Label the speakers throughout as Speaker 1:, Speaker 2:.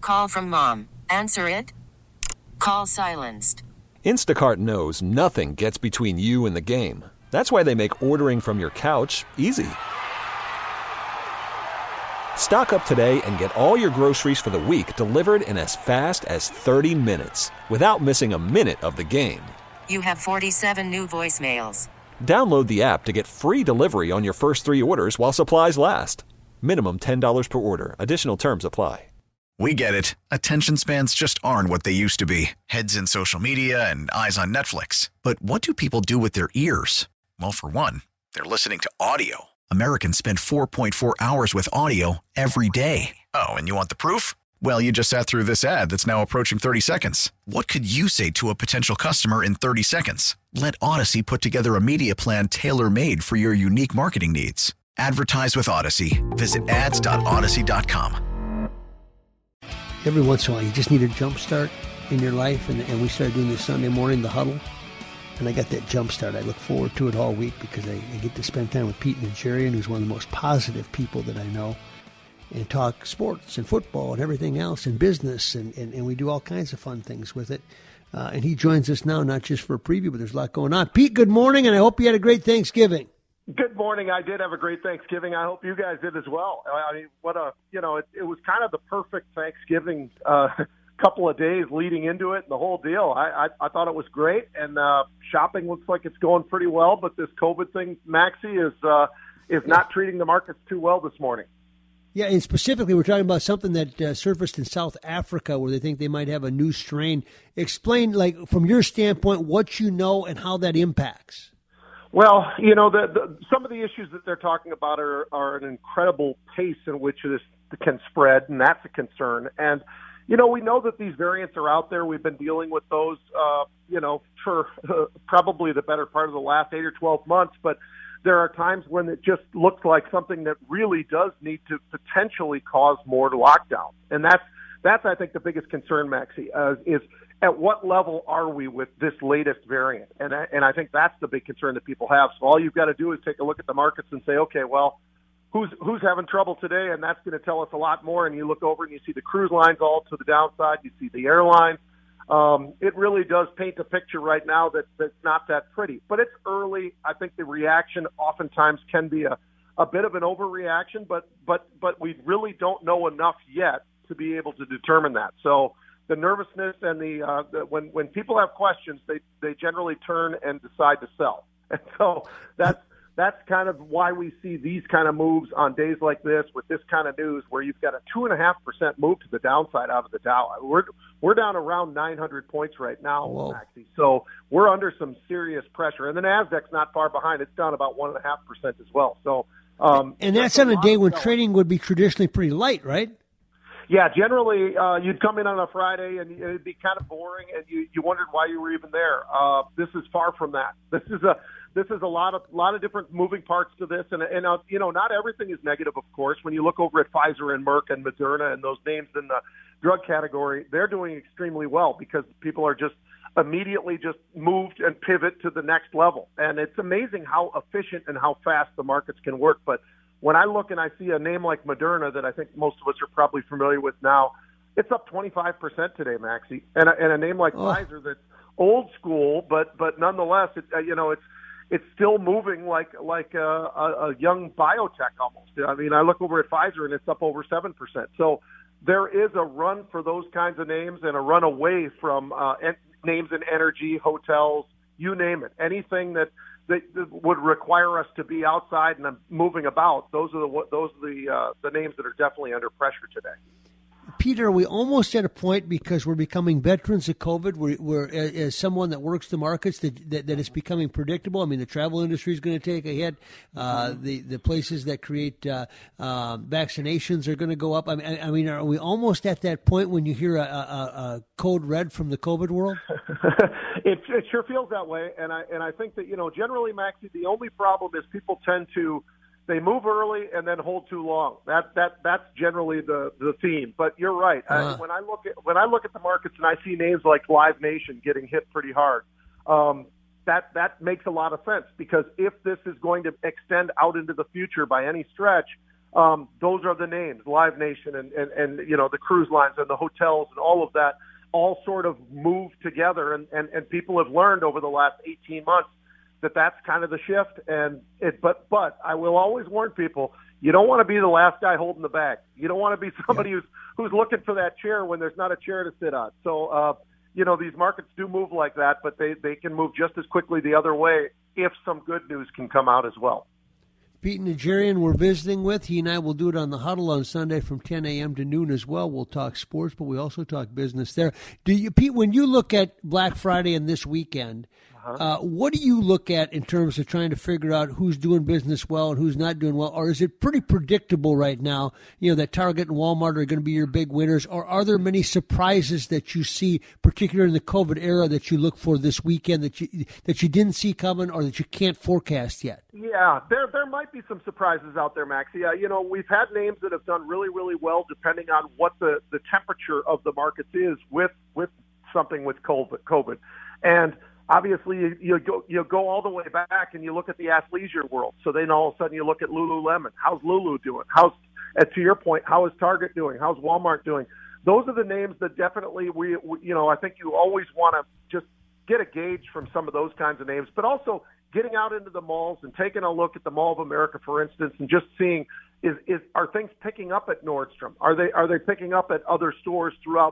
Speaker 1: Call from mom. Answer it. Call silenced.
Speaker 2: Instacart knows nothing gets between you and the game. That's why they make ordering from your couch easy. Stock up today and get all your groceries for the week delivered in as fast as 30 minutes without missing a minute of the game.
Speaker 1: You have 47 new voicemails.
Speaker 2: Download the app to get free delivery on your first 3 orders while supplies last. Minimum $10 per order. Additional terms apply.
Speaker 3: We get it. Attention spans just aren't what they used to be. Heads in social media and eyes on Netflix. But what do people do with their ears? Well, for one, they're listening to audio. Americans spend 4.4 hours with audio every day. Oh, and you want the proof? Well, you just sat through this ad that's now approaching 30 seconds. What could you say to a potential customer in 30 seconds? Let Odyssey put together a media plan tailor-made for your unique marketing needs. Advertise with Odyssey. Visit ads.odyssey.com.
Speaker 4: Every once in a while, you just need a jump start in your life, and we started doing this Sunday morning, the huddle, and I got that jump start. I look forward to it all week because I get to spend time with Pete Najarian, who's one of the most positive people that I know, and talk sports and football and everything else and business, and we do all kinds of fun things with it. And he joins us now, not just for a preview, but there's a lot going on. Pete, good morning, and I hope you had a great Thanksgiving.
Speaker 5: Good morning. I did have a great Thanksgiving. I hope you guys did as well. I mean, it was kind of the perfect Thanksgiving couple of days leading into it and the whole deal. I thought it was great, and shopping looks like it's going pretty well, but this COVID thing, Maxie, is not treating the markets too well this morning.
Speaker 4: Yeah, and specifically, we're talking about something that surfaced in South Africa where they think they might have a new strain. Explain, from your standpoint, what you know and how that impacts.
Speaker 5: Well, some of the issues that they're talking about are an incredible pace in which this can spread, and that's a concern. And, we know that these variants are out there. We've been dealing with those, for probably the better part of the last 8 or 12 months. But there are times when it just looks like something that really does need to potentially cause more lockdown. And that's I think, the biggest concern, Maxie, is at what level are we with this latest variant? And I think that's the big concern that people have. So all you've got to do is take a look at the markets and say, okay, well, who's having trouble today? And that's going to tell us a lot more. And you look over and you see the cruise lines all to the downside. You see the airlines. It really does paint a picture right now that's not that pretty. But it's early. I think the reaction oftentimes can be a bit of an overreaction, but we really don't know enough yet to be able to determine that. So the nervousness and when people have questions, they generally turn and decide to sell. And so that's kind of why we see these kind of moves on days like this with this kind of news where you've got a 2.5% move to the downside out of the Dow. We're down around 900 points right now, Maxie. So we're under some serious pressure. And the Nasdaq's not far behind. It's down about 1.5% as well. So
Speaker 4: and that's on a day when trading would be traditionally pretty light, right?
Speaker 5: Yeah, generally you'd come in on a Friday and it'd be kind of boring, and you wondered why you were even there. This is far from that. This is a lot of different moving parts to this, and not everything is negative, of course. When you look over at Pfizer and Merck and Moderna and those names in the drug category, they're doing extremely well because people are just immediately just moved and pivot to the next level, and it's amazing how efficient and how fast the markets can work. But when I look and I see a name like Moderna that I think most of us are probably familiar with now, it's up 25% today, Maxie. And a name like Pfizer that's old school, but nonetheless, it's still moving like a young biotech almost. I mean, I look over at Pfizer and it's up over 7%. So there is a run for those kinds of names and a run away from names in energy, hotels, you name it. Anything that would require us to be outside and moving about. Those are the names that are definitely under pressure today.
Speaker 4: Peter, are we almost at a point because we're becoming veterans of COVID? We're as someone that works the markets that it's becoming predictable. I mean, the travel industry is going to take a hit. The places that create vaccinations are going to go up. I mean, are we almost at that point when you hear a code red from the COVID world?
Speaker 5: It sure feels that way, and I think that generally, Maxie, the only problem is people tend to. They move early and then hold too long. That's generally the theme. But you're right. When I look at the markets and I see names like Live Nation getting hit pretty hard, that makes a lot of sense because if this is going to extend out into the future by any stretch, those are the names, Live Nation and the cruise lines and the hotels and all of that all sort of move together. And people have learned over the last 18 months that that's kind of the shift. But I will always warn people, you don't want to be the last guy holding the bag. You don't want to be somebody who's looking for that chair when there's not a chair to sit on. So, these markets do move like that, but they can move just as quickly the other way if some good news can come out as well.
Speaker 4: Pete Najarian we're visiting with. He and I will do it on the Huddle on Sunday from 10 a.m. to noon as well. We'll talk sports, but we also talk business there. Pete, when you look at Black Friday and this weekend, what do you look at in terms of trying to figure out who's doing business well and who's not doing well? Or is it pretty predictable right now, that Target and Walmart are going to be your big winners? Or are there many surprises that you see, particularly in the COVID era, that you look for this weekend that you didn't see coming or that you can't forecast yet?
Speaker 5: Yeah, there might be some surprises out there, Maxie. We've had names that have done really, really well depending on what the temperature of the markets is with something with COVID. And obviously, you go all the way back and you look at the athleisure world. So then all of a sudden you look at Lululemon. How's Lulu doing? To your point, how is Target doing? How's Walmart doing? Those are the names that definitely I think you always want to just get a gauge from some of those kinds of names, but also getting out into the malls and taking a look at the Mall of America, for instance, and just seeing are things picking up at Nordstrom? Are they picking up at other stores throughout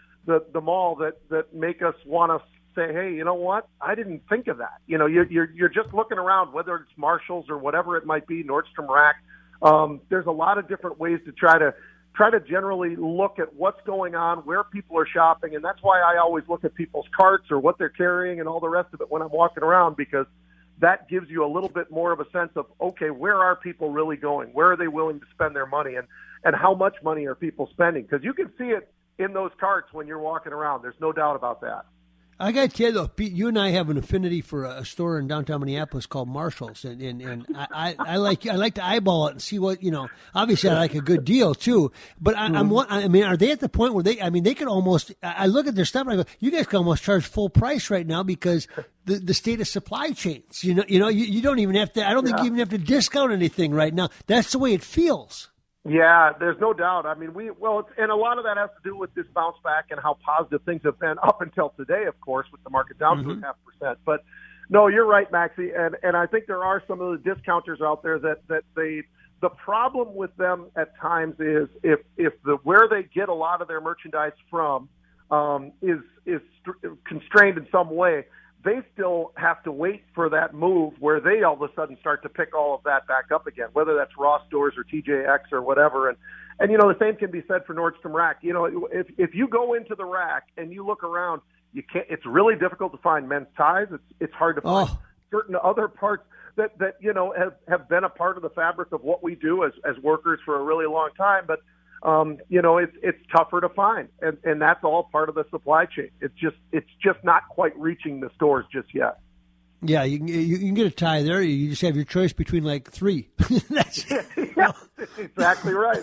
Speaker 5: the mall that make us want to say, hey, you know what? I didn't think of that. You're just looking around, whether it's Marshalls or whatever it might be, Nordstrom Rack. There's a lot of different ways to try to generally look at what's going on, where people are shopping, and that's why I always look at people's carts or what they're carrying and all the rest of it when I'm walking around, because that gives you a little bit more of a sense of, okay, where are people really going? Where are they willing to spend their money? And how much money are people spending? Because you can see it in those carts when you're walking around. There's no doubt about that.
Speaker 4: I got to tell you, though, Pete, you and I have an affinity for a store in downtown Minneapolis called Marshalls, and I like to eyeball it and see what, obviously I like a good deal, too, but are they at the point where they could almost, I look at their stuff and I go, you guys can almost charge full price right now because the state of supply chains, you don't even have to, I don't think you even have to discount anything right now. That's the way it feels.
Speaker 5: Yeah, there's no doubt. I mean, and a lot of that has to do with this bounce back and how positive things have been up until today, of course, with the market down 2.5%. But no, you're right, Maxie. And I think there are some of the discounters out there that the problem with them at times is if where they get a lot of their merchandise from is constrained in some way, they still have to wait for that move where they all of a sudden start to pick all of that back up again, whether that's Ross Stores or TJX or whatever. And the same can be said for Nordstrom Rack. If you go into the rack and you look around, you can't. It's really difficult to find men's ties. It's hard to find certain other parts that have been a part of the fabric of what we do as workers for a really long time. But it's tougher to find, and that's all part of the supply chain. It's just not quite reaching the stores just yet.
Speaker 4: Yeah, you can get a tie there. You just have your choice between like three. That's
Speaker 5: exactly right.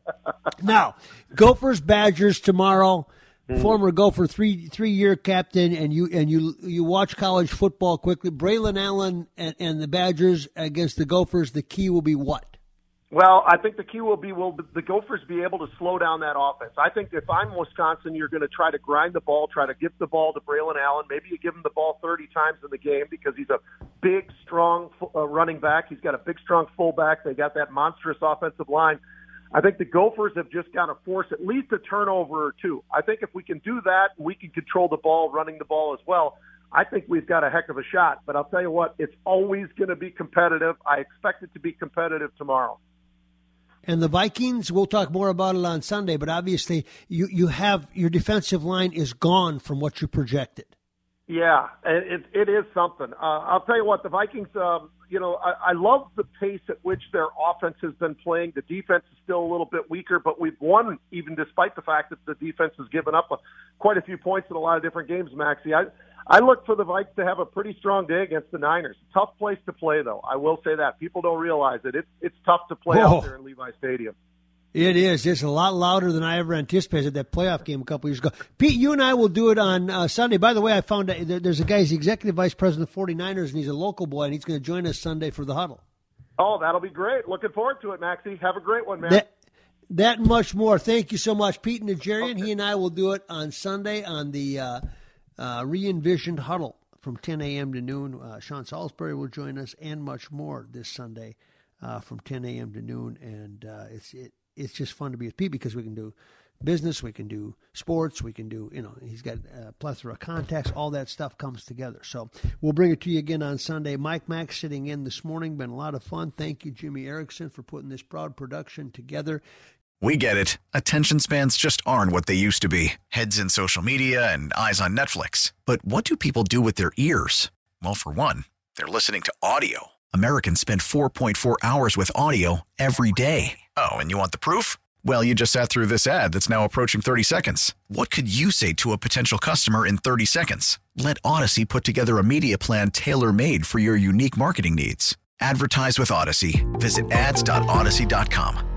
Speaker 4: Now, Gophers Badgers tomorrow. Former Gopher, three-year captain, and you watch college football quickly. Braylon Allen and the Badgers against the Gophers. The key will be what?
Speaker 5: Well, I think the key will be, will the Gophers be able to slow down that offense? I think if I'm Wisconsin, you're going to try to grind the ball, try to give the ball to Braylon Allen. Maybe you give him the ball 30 times in the game because he's a big, strong running back. He's got a big, strong fullback. They got that monstrous offensive line. I think the Gophers have just got to force at least a turnover or two. I think if we can do that, we can control the ball, running the ball as well. I think we've got a heck of a shot. But I'll tell you what, it's always going to be competitive. I expect it to be competitive tomorrow.
Speaker 4: And the Vikings, we'll talk more about it on Sunday, but obviously you have your defensive line is gone from what you projected.
Speaker 5: Yeah, it is something. I'll tell you what, the Vikings, I love the pace at which their offense has been playing. The defense is still a little bit weaker, but we've won even despite the fact that the defense has given up quite a few points in a lot of different games, Maxie. I look for the Vikes to have a pretty strong day against the Niners. Tough place to play, though. I will say that. People don't realize it. It's tough to play out there in Levi Stadium.
Speaker 4: It is. It's a lot louder than I ever anticipated that playoff game a couple years ago. Pete, you and I will do it on Sunday. By the way, I found out there's a guy, he's the executive vice president of the 49ers, and he's a local boy, and he's going to join us Sunday for the huddle.
Speaker 5: Oh, that'll be great. Looking forward to it, Maxie. Have a great one, man.
Speaker 4: That and much more. Thank you so much, Pete Najarian. Okay. He and I will do it on Sunday on the re-envisioned huddle from 10 a.m. to noon. Sean Salisbury will join us, and much more this Sunday from 10 a.m. to noon. And it's just fun to be with Pete because we can do business, we can do sports, we can do, he's got a plethora of contacts. All that stuff comes together. So we'll bring it to you again on Sunday. Mike Mack sitting in this morning. Been a lot of fun. Thank you, Jimmy Erickson, for putting this proud production together.
Speaker 3: We get it. Attention spans just aren't what they used to be. Heads in social media and eyes on Netflix. But what do people do with their ears? Well, for one, they're listening to audio. Americans spend 4.4 hours with audio every day. Oh, and you want the proof? Well, you just sat through this ad that's now approaching 30 seconds. What could you say to a potential customer in 30 seconds? Let Odyssey put together a media plan tailor-made for your unique marketing needs. Advertise with Odyssey. Visit ads.odyssey.com.